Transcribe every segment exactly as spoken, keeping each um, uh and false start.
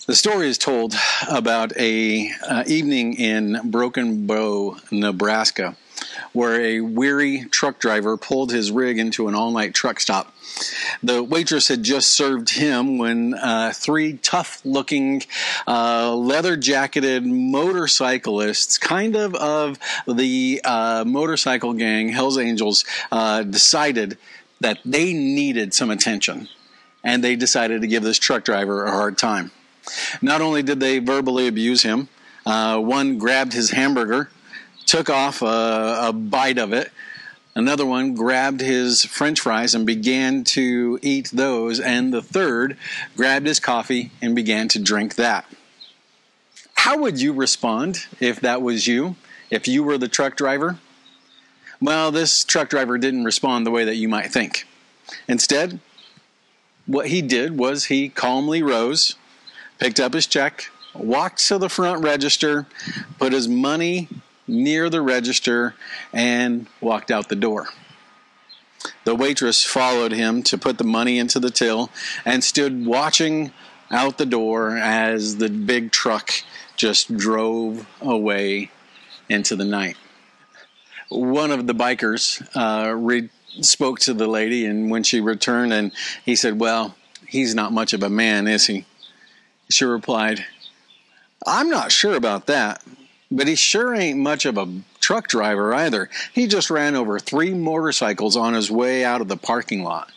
The story is told about a uh, evening in Broken Bow, Nebraska, where a weary truck driver pulled his rig into an all-night truck stop. The waitress had just served him when uh, three tough-looking, uh, leather-jacketed motorcyclists, kind of of the uh, motorcycle gang, Hells Angels, uh, decided that they needed some attention, and they decided to give this truck driver a hard time. Not only did they verbally abuse him, uh, one grabbed his hamburger, took off a, a bite of it. Another one grabbed his French fries and began to eat those. And the third grabbed his coffee and began to drink that. How would you respond if that was you, if you were the truck driver? Well, this truck driver didn't respond the way that you might think. Instead, what he did was he calmly rose, picked up his check, walked to the front register, put his money near the register, and walked out the door. The waitress followed him to put the money into the till and stood watching out the door as the big truck just drove away into the night. One of the bikers uh, re- spoke to the lady, and when she returned, and he said, "Well, he's not much of a man, is he?" She replied, "I'm not sure about that, but he sure ain't much of a truck driver either. He just ran over three motorcycles on his way out of the parking lot."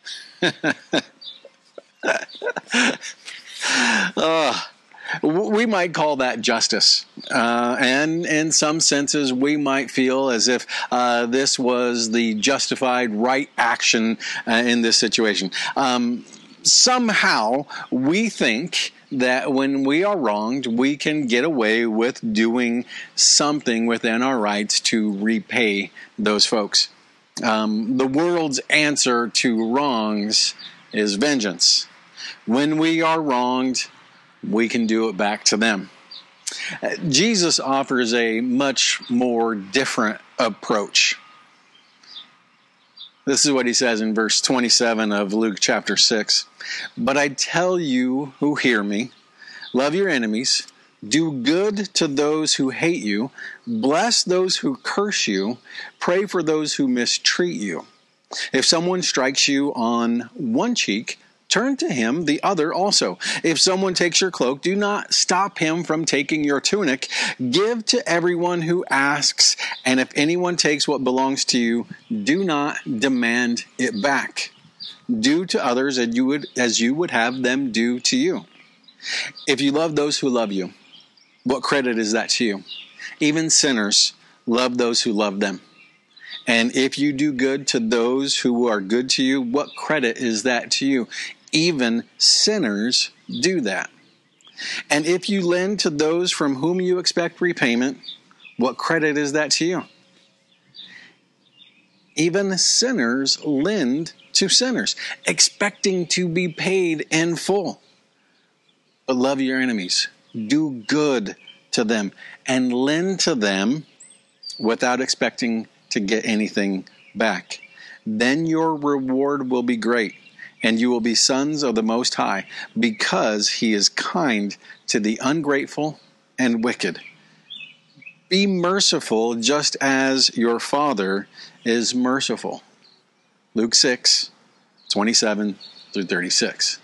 uh, we might call that justice. Uh, and in some senses, we might feel as if uh, this was the justified right action uh, in this situation. Um, somehow, we think that when we are wronged, we can get away with doing something within our rights to repay those folks. Um, the world's answer to wrongs is vengeance. When we are wronged, we can do it back to them. Jesus offers a much more different approach. This is what he says in verse twenty-seven of Luke chapter six. "But I tell you who hear me, love your enemies, do good to those who hate you, bless those who curse you, pray for those who mistreat you. If someone strikes you on one cheek, turn to him the other also. If someone takes your cloak, do not stop him from taking your tunic. Give to everyone who asks, and if anyone takes what belongs to you, do not demand it back. Do to others as you would, as you would have them do to you. If you love those who love you, what credit is that to you? Even sinners love those who love them. And if you do good to those who are good to you, what credit is that to you? Even sinners do that. And if you lend to those from whom you expect repayment, what credit is that to you? Even sinners lend to sinners, expecting to be paid in full. But love your enemies. Do good to them and lend to them without expecting to get anything back. Then your reward will be great, and you will be sons of the Most High, because he is kind to the ungrateful and wicked. Be merciful just as your Father is merciful." Luke six, twenty-seven through thirty-six.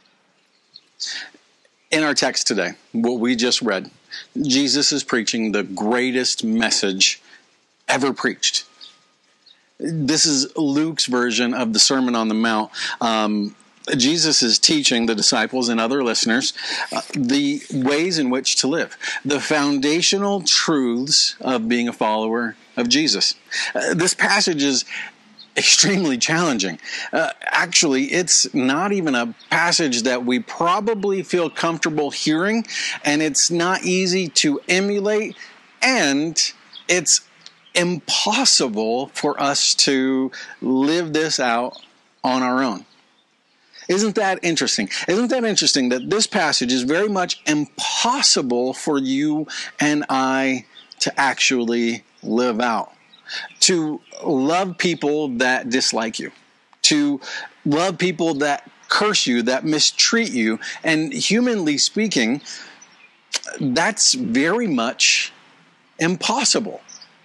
In our text today, what we just read, Jesus is preaching the greatest message ever preached. This is Luke's version of the Sermon on the Mount. Um, Jesus is teaching the disciples and other listeners uh, the ways in which to live, the foundational truths of being a follower of Jesus. Uh, this passage is extremely challenging. Uh, actually, it's not even a passage that we probably feel comfortable hearing, and it's not easy to emulate, and it's impossible for us to live this out on our own. Isn't that interesting? Isn't that interesting that this passage is very much impossible for you and I to actually live out? To love people that dislike you, to love people that curse you, that mistreat you. And humanly speaking, that's very much impossible.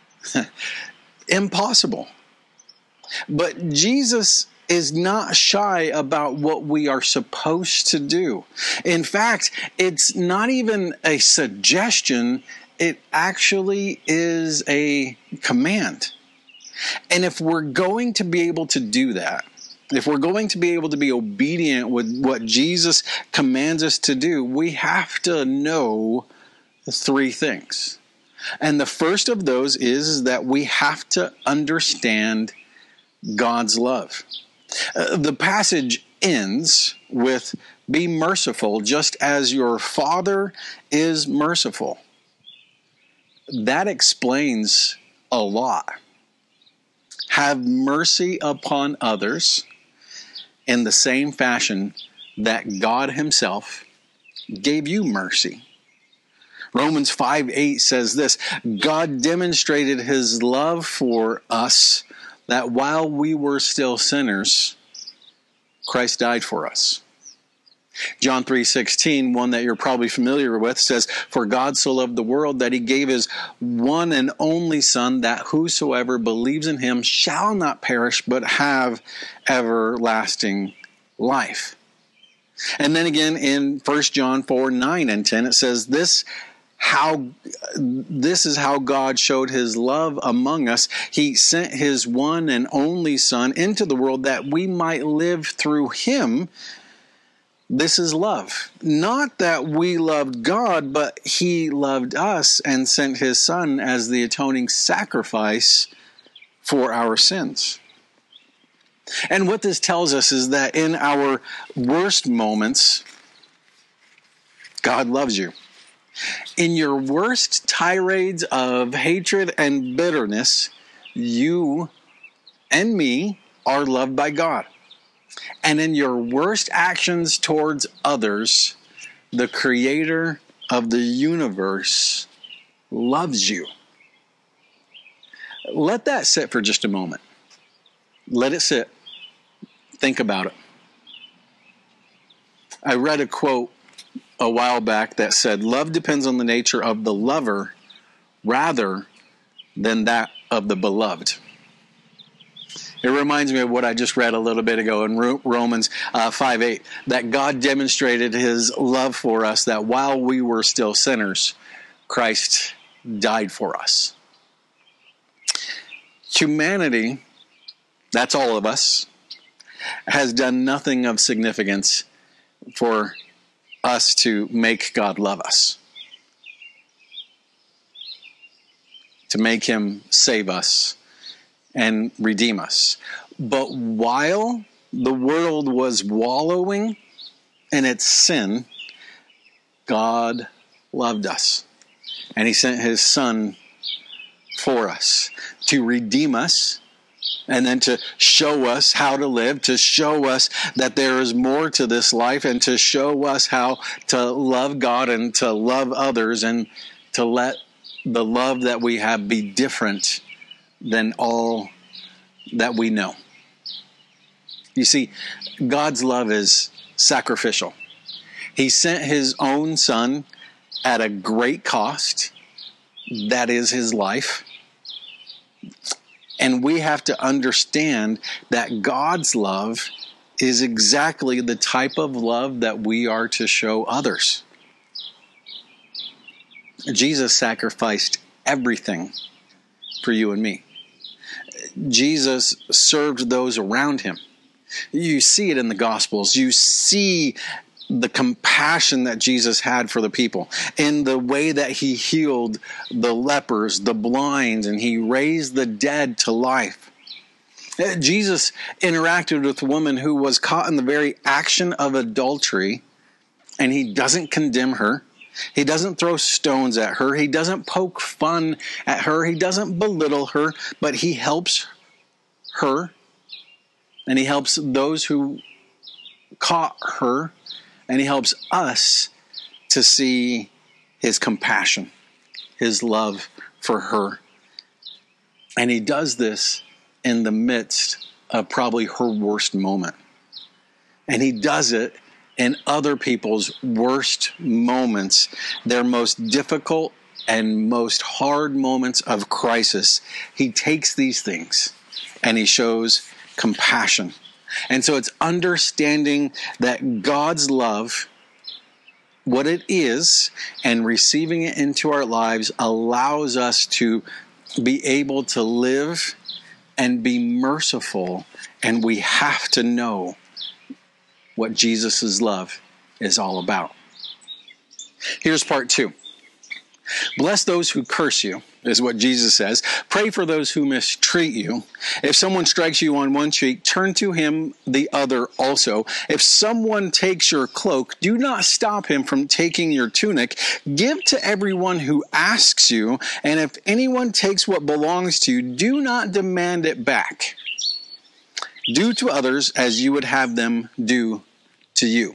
Impossible. But Jesus is not shy about what we are supposed to do. In fact, it's not even a suggestion, it actually is a command. And if we're going to be able to do that, if we're going to be able to be obedient with what Jesus commands us to do, we have to know three things. And the first of those is that we have to understand God's love. Uh, the passage ends with, "Be merciful just as your Father is merciful." That explains a lot. Have mercy upon others in the same fashion that God himself gave you mercy. Romans five eight says this, "God demonstrated his love for us, that while we were still sinners, Christ died for us." John three sixteen, one that you're probably familiar with, says, "For God so loved the world that he gave his one and only Son, that whosoever believes in him shall not perish, but have everlasting life." And then again in First John four nine and ten, it says, This how this is how God showed his love among us. He sent his one and only Son into the world that we might live through him. This is love. Not that we loved God, but he loved us and sent his Son as the atoning sacrifice for our sins. And what this tells us is that in our worst moments, God loves you. In your worst tirades of hatred and bitterness, you and me are loved by God. And in your worst actions towards others, the Creator of the universe loves you. Let that sit for just a moment. Let it sit. Think about it. I read a quote a while back that said, "Love depends on the nature of the lover rather than that of the beloved." It reminds me of what I just read a little bit ago in Romans uh, five eight, that God demonstrated his love for us, that while we were still sinners, Christ died for us. Humanity, that's all of us, has done nothing of significance for us to make God love us, to make him save us and redeem us. But while the world was wallowing in its sin, God loved us. And he sent his Son for us to redeem us, and then to show us how to live, to show us that there is more to this life, and to show us how to love God and to love others, and to let the love that we have be different than all that we know. You see, God's love is sacrificial. He sent his own Son at a great cost. That is his life. And we have to understand that God's love is exactly the type of love that we are to show others. Jesus sacrificed everything for you and me. Jesus served those around him. You see it in the Gospels. You see the compassion that Jesus had for the people, in the way that he healed the lepers, the blind, and he raised the dead to life. Jesus interacted with a woman who was caught in the very action of adultery, and he doesn't condemn her. He doesn't throw stones at her. He doesn't poke fun at her. He doesn't belittle her, but he helps her, and he helps those who caught her. And he helps us to see his compassion, his love for her. And he does this in the midst of probably her worst moment. And he does it in other people's worst moments, their most difficult and most hard moments of crisis. He takes these things and he shows compassion. And so it's understanding that God's love, what it is, and receiving it into our lives allows us to be able to live and be merciful. And we have to know what Jesus' love is all about. Here's part two. Bless those who curse you, is what Jesus says. Pray for those who mistreat you. If someone strikes you on one cheek, turn to him the other also. If someone takes your cloak, do not stop him from taking your tunic. Give to everyone who asks you, and if anyone takes what belongs to you, do not demand it back. Do to others as you would have them do to you.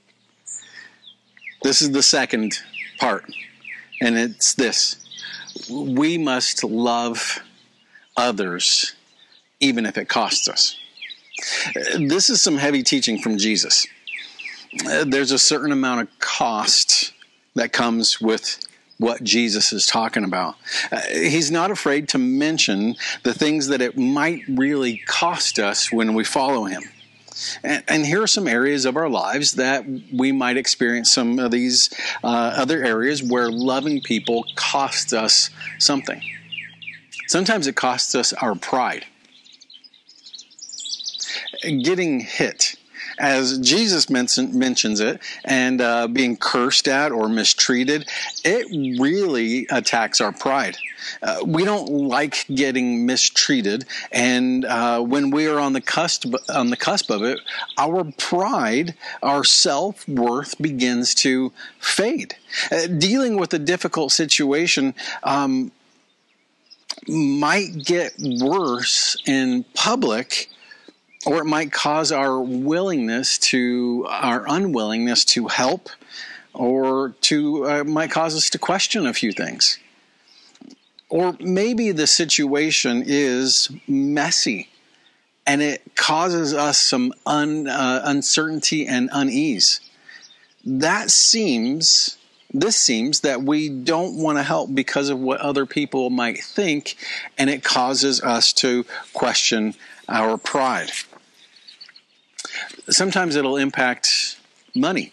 This is the second part, and it's this. We must love others even if it costs us. This is some heavy teaching from Jesus. There's a certain amount of cost that comes with what Jesus is talking about. Uh, he's not afraid to mention the things that it might really cost us when we follow him. And, and here are some areas of our lives that we might experience some of these uh, other areas where loving people costs us something. Sometimes it costs us our pride. Getting hit, as Jesus mention, mentions it, and uh, being cursed at or mistreated, it really attacks our pride. Uh, we don't like getting mistreated, and uh, when we are on the cusp on the cusp of it, our pride, our self-worth begins to fade. Uh, dealing with a difficult situation um, might get worse in public, or it might cause our willingness to, our unwillingness to help, or to uh, might cause us to question a few things. Or maybe the situation is messy and it causes us some un, uh, uncertainty and unease. That seems, this seems that we don't want to help because of what other people might think, and it causes us to question our pride. Sometimes it'll impact money.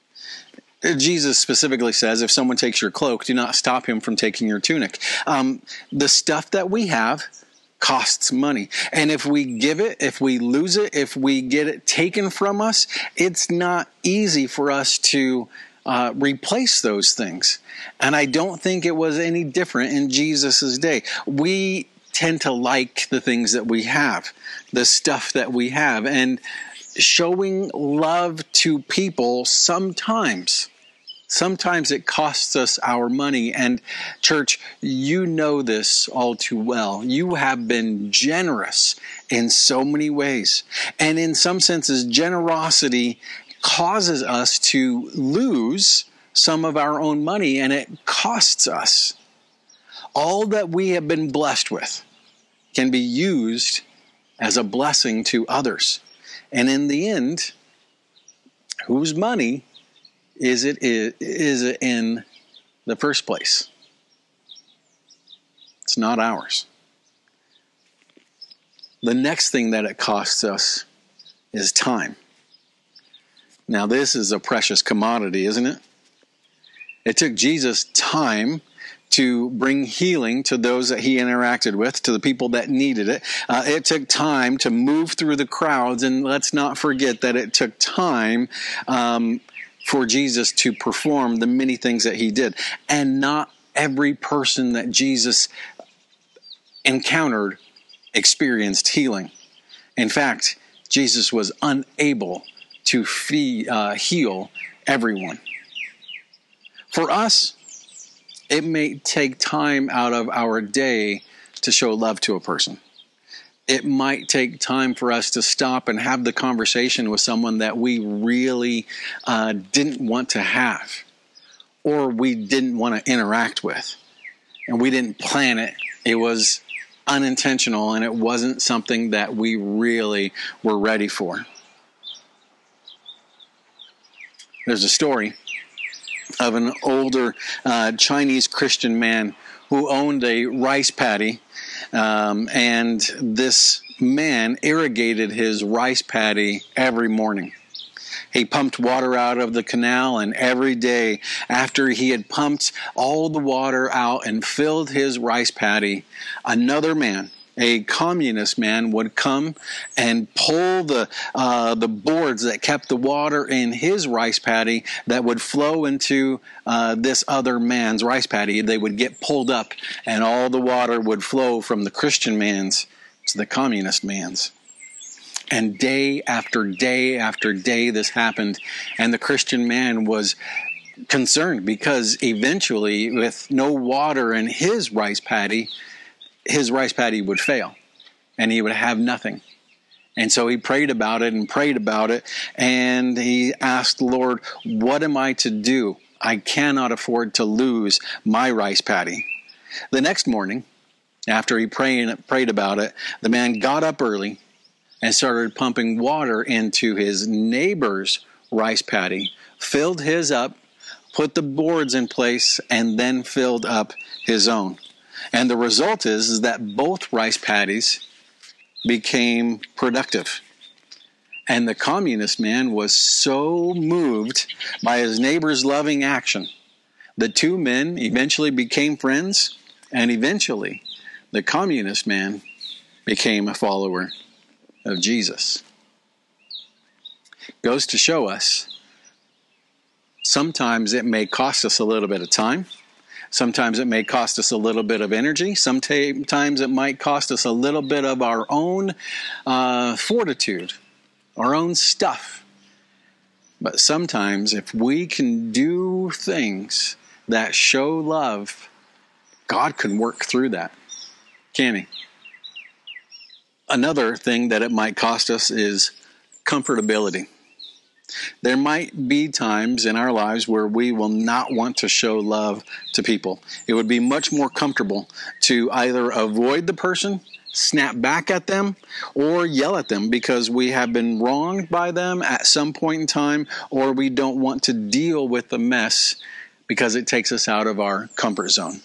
Jesus specifically says, if someone takes your cloak, do not stop him from taking your tunic. Um, the stuff that we have costs money. And if we give it, if we lose it, if we get it taken from us, it's not easy for us to uh, replace those things. And I don't think it was any different in Jesus' day. We tend to like the things that we have, the stuff that we have. And showing love to people, sometimes, sometimes it costs us our money. And church, you know this all too well. You have been generous in so many ways. And in some senses, generosity causes us to lose some of our own money, and it costs us. All that we have been blessed with can be used as a blessing to others. And in the end, whose money is it is it in the first place? It's not ours. The next thing that it costs us is time. Now, this is a precious commodity, isn't it? It took Jesus time to bring healing to those that he interacted with, to the people that needed it. Uh, it took time to move through the crowds, and let's not forget that it took time um, for Jesus to perform the many things that he did. And not every person that Jesus encountered experienced healing. In fact, Jesus was unable to fee, uh, heal everyone. For us, it may take time out of our day to show love to a person. It might take time for us to stop and have the conversation with someone that we really uh, didn't want to have, or we didn't want to interact with, and we didn't plan it. It was unintentional, and it wasn't something that we really were ready for. There's a story of an older uh, Chinese Christian man who owned a rice paddy, um, and this man irrigated his rice paddy every morning. He pumped water out of the canal, and every day after he had pumped all the water out and filled his rice paddy, another man, a communist man, would come and pull the uh, the boards that kept the water in his rice paddy that would flow into uh, this other man's rice paddy. They would get pulled up, and all the water would flow from the Christian man's to the communist man's. And day after day after day this happened, and the Christian man was concerned because eventually, with no water in his rice paddy, his rice paddy would fail, and he would have nothing. And so he prayed about it and prayed about it, and he asked the Lord, what am I to do? I cannot afford to lose my rice paddy. The next morning, after he prayed, prayed about it, the man got up early and started pumping water into his neighbor's rice paddy, filled his up, put the boards in place, and then filled up his own. And the result is, is that both rice paddies became productive. And the communist man was so moved by his neighbor's loving action. The two men eventually became friends, and eventually the communist man became a follower of Jesus. Goes to show us, sometimes it may cost us a little bit of time. Sometimes it may cost us a little bit of energy. Sometimes it might cost us a little bit of our own uh, fortitude, our own stuff. But sometimes if we can do things that show love, God can work through that. Can He? Another thing that it might cost us is comfortability. There might be times in our lives where we will not want to show love to people. It would be much more comfortable to either avoid the person, snap back at them, or yell at them because we have been wronged by them at some point in time, or we don't want to deal with the mess because it takes us out of our comfort zone.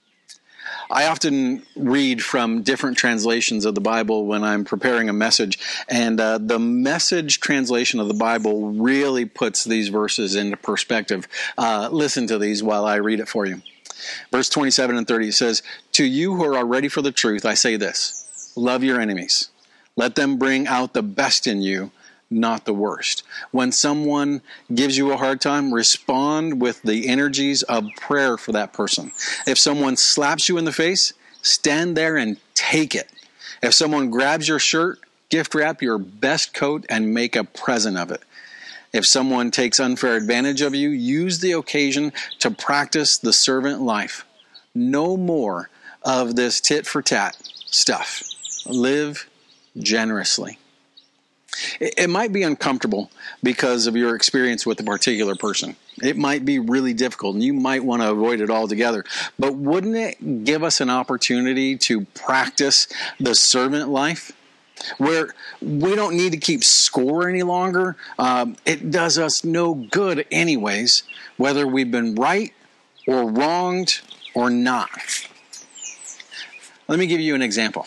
I often read from different translations of the Bible when I'm preparing a message, and uh, the Message translation of the Bible really puts these verses into perspective. Uh, listen to these while I read it for you. Verse twenty-seven and thirty says, "To you who are ready for the truth, I say this, love your enemies. Let them bring out the best in you, not the worst. When someone gives you a hard time, respond with the energies of prayer for that person. If someone slaps you in the face, stand there and take it. If someone grabs your shirt, gift wrap your best coat and make a present of it. If someone takes unfair advantage of you, use the occasion to practice the servant life. No more of this tit for tat stuff. Live generously." It might be uncomfortable because of your experience with a particular person. It might be really difficult, and you might want to avoid it altogether. But wouldn't it give us an opportunity to practice the servant life, where we don't need to keep score any longer? Um, it does us no good anyways, whether we've been right or wronged or not. Let me give you an example.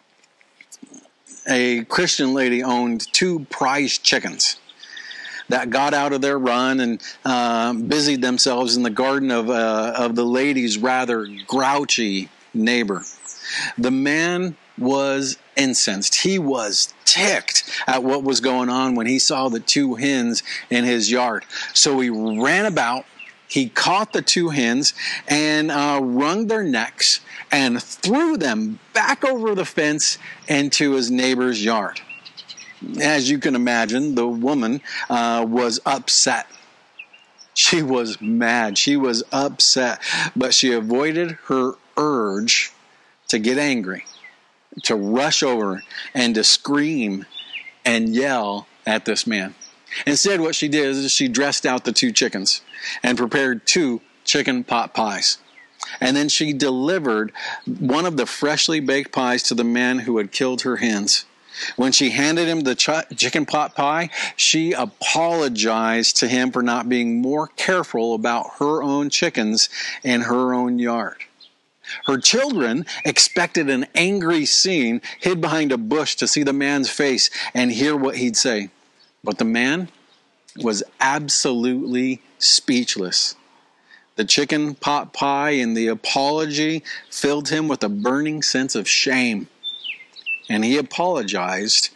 A Christian lady owned two prize chickens that got out of their run and uh, busied themselves in the garden of uh, of the lady's rather grouchy neighbor. The man was incensed. He was ticked at what was going on when he saw the two hens in his yard. So he ran about. He caught the two hens and uh, wrung their necks and threw them back over the fence into his neighbor's yard. As you can imagine, the woman uh, was upset. She was mad. She was upset, but she avoided her urge to get angry, to rush over and to scream and yell at this man. Instead, what she did is she dressed out the two chickens and prepared two chicken pot pies. And then she delivered one of the freshly baked pies to the man who had killed her hens. When she handed him the ch- chicken pot pie, she apologized to him for not being more careful about her own chickens in her own yard. Her children expected an angry scene, hid behind a bush to see the man's face and hear what he'd say. But the man was absolutely speechless. The chicken pot pie and the apology filled him with a burning sense of shame. And he apologized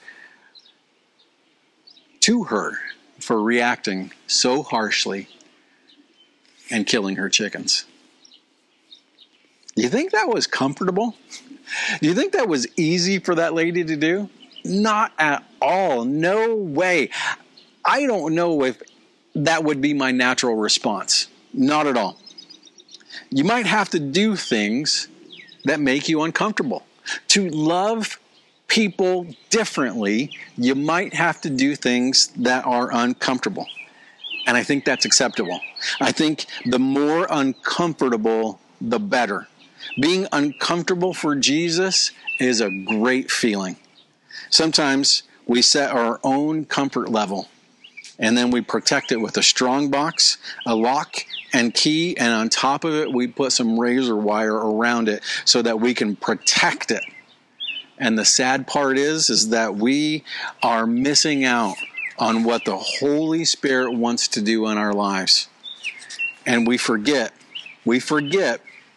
to her for reacting so harshly and killing her chickens. Do you think that was comfortable? Do you think that was easy for that lady to do? Not at all. No way. I don't know if that would be my natural response. Not at all. You might have to do things that make you uncomfortable. To love people differently, you might have to do things that are uncomfortable. And I think that's acceptable. I think the more uncomfortable, the better. Being uncomfortable for Jesus is a great feeling. Sometimes we set our own comfort level, and then we protect it with a strong box, a lock, and key, and on top of it, we put some razor wire around it so that we can protect it. And the sad part is, is that we are missing out on what the Holy Spirit wants to do in our lives. And we forget, we forget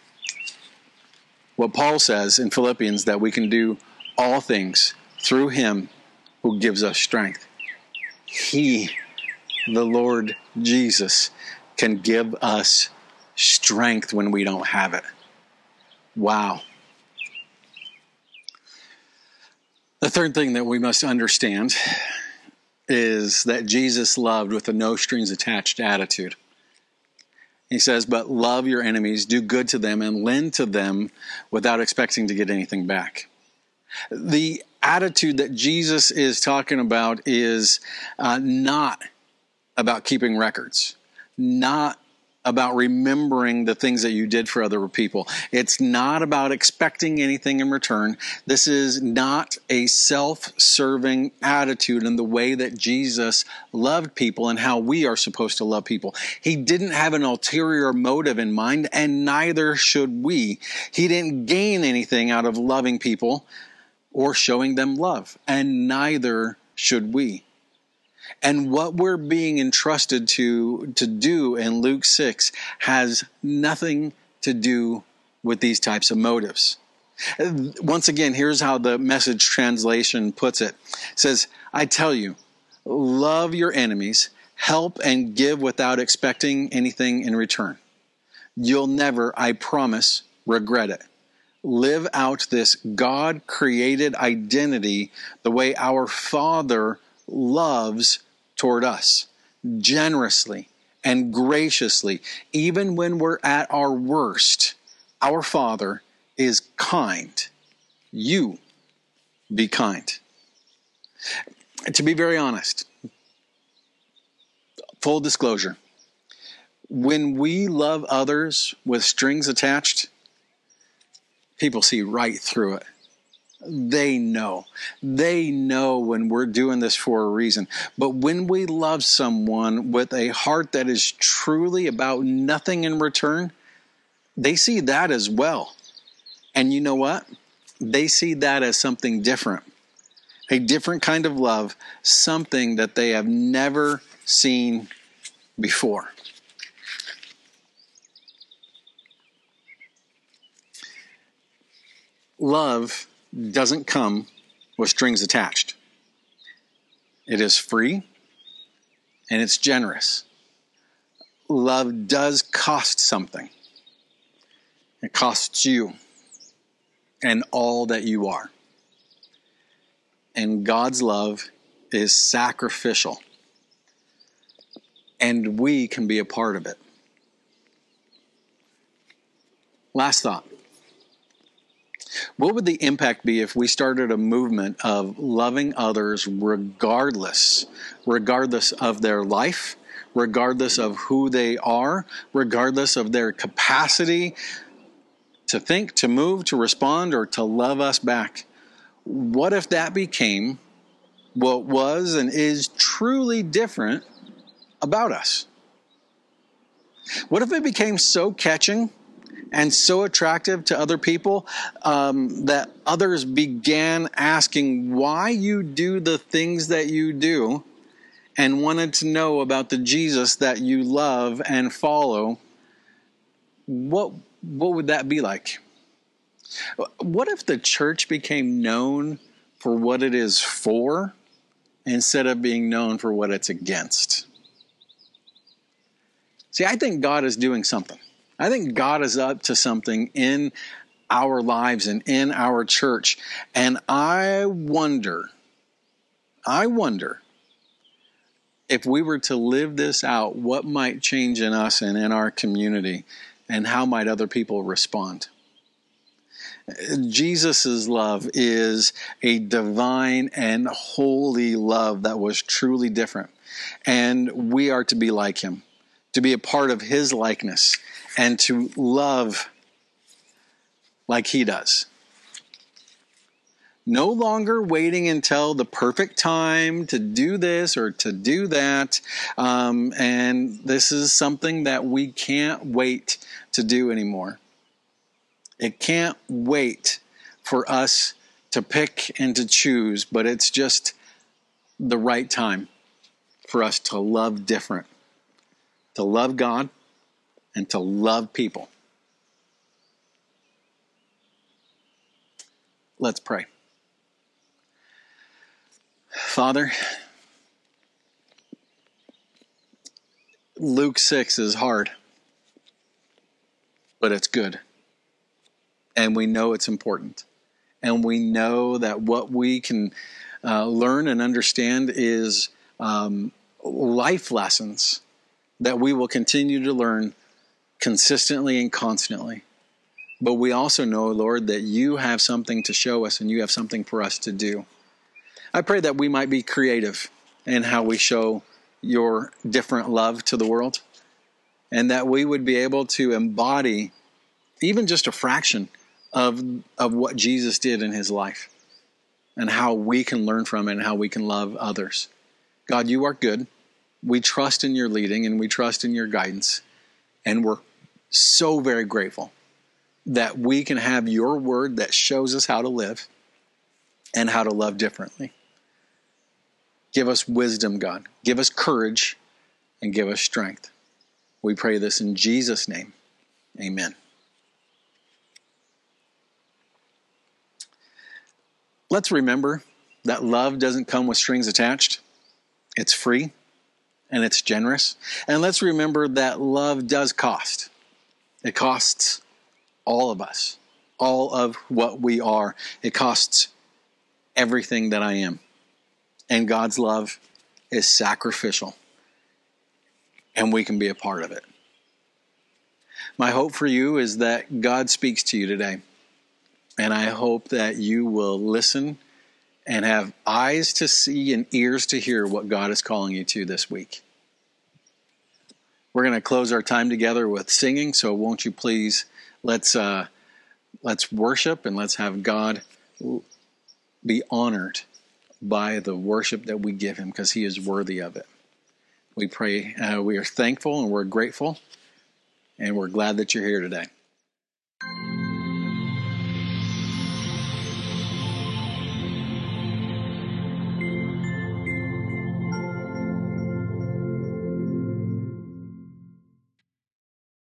what Paul says in Philippians, that we can do all things through him who gives us strength. He, the Lord Jesus, can give us strength when we don't have it. Wow. The third thing that we must understand is that Jesus loved with a no strings attached attitude. He says, but love your enemies, do good to them, and lend to them without expecting to get anything back. The attitude that Jesus is talking about is uh, not about keeping records, not about remembering the things that you did for other people. It's not about expecting anything in return. This is not a self-serving attitude in the way that Jesus loved people and how we are supposed to love people. He didn't have an ulterior motive in mind, and neither should we. He didn't gain anything out of loving people or showing them love, and neither should we. And what we're being entrusted to, to do in Luke six has nothing to do with these types of motives. Once again, here's how the Message translation puts it. It says, I tell you, love your enemies, help and give without expecting anything in return. You'll never, I promise, regret it. Live out this God-created identity the way our Father loves toward us, generously and graciously. Even when we're at our worst, our Father is kind. You be kind. To be very honest, full disclosure, when we love others with strings attached, people see right through it. They know. They know when we're doing this for a reason. But when we love someone with a heart that is truly about nothing in return, they see that as well. And you know what? They see that as something different. A different kind of love, something that they have never seen before. Love doesn't come with strings attached. It is free and it's generous. Love does cost something. It costs you and all that you are. And God's love is sacrificial. And we can be a part of it. Last thought. What would the impact be if we started a movement of loving others regardless, regardless of their life, regardless of who they are, regardless of their capacity to think, to move, to respond, or to love us back? what if that became what was and is truly different about us? What if it became so catching and so attractive to other people um, that others began asking why you do the things that you do and wanted to know about the Jesus that you love and follow? What, what would that be like? What if the church became known for what it is for instead of being known for what it's against? See, I think God is doing something. I think God is up to something in our lives and in our church. And I wonder, I wonder if we were to live this out, what might change in us and in our community, and how might other people respond? Jesus' love is a divine and holy love that was truly different. And we are to be like him, to be a part of his likeness, and to love like he does. No longer waiting until the perfect time to do this or to do that. Um, and this is something that we can't wait to do anymore. It can't wait for us to pick and to choose, but it's just the right time for us to love different, to love God, and to love people. Let's pray. Father, Luke six is hard, but it's good. And we know it's important. And we know that what we can uh, learn and understand is um, life lessons that we will continue to learn consistently and constantly. But we also know, Lord, that you have something to show us and you have something for us to do. I pray that we might be creative in how we show your different love to the world, and that we would be able to embody even just a fraction of, of what Jesus did in his life, and how we can learn from it and how we can love others. God, you are good. We trust in your leading and we trust in your guidance. And we're so very grateful that we can have your word that shows us how to live and how to love differently. Give us wisdom, God. Give us courage and give us strength. We pray this in Jesus' name. Amen. Let's remember that love doesn't come with strings attached. It's free and it's generous. And let's remember that love does cost. It costs all of us, all of what we are. It costs everything that I am. And God's love is sacrificial, and we can be a part of it. My hope for you is that God speaks to you today. And I hope that you will listen and have eyes to see and ears to hear what God is calling you to this week. We're going to close our time together with singing, so won't you please, let's uh, let's worship and let's have God be honored by the worship that we give him, because he is worthy of it. We pray, uh, we are thankful and we're grateful, and we're glad that you're here today.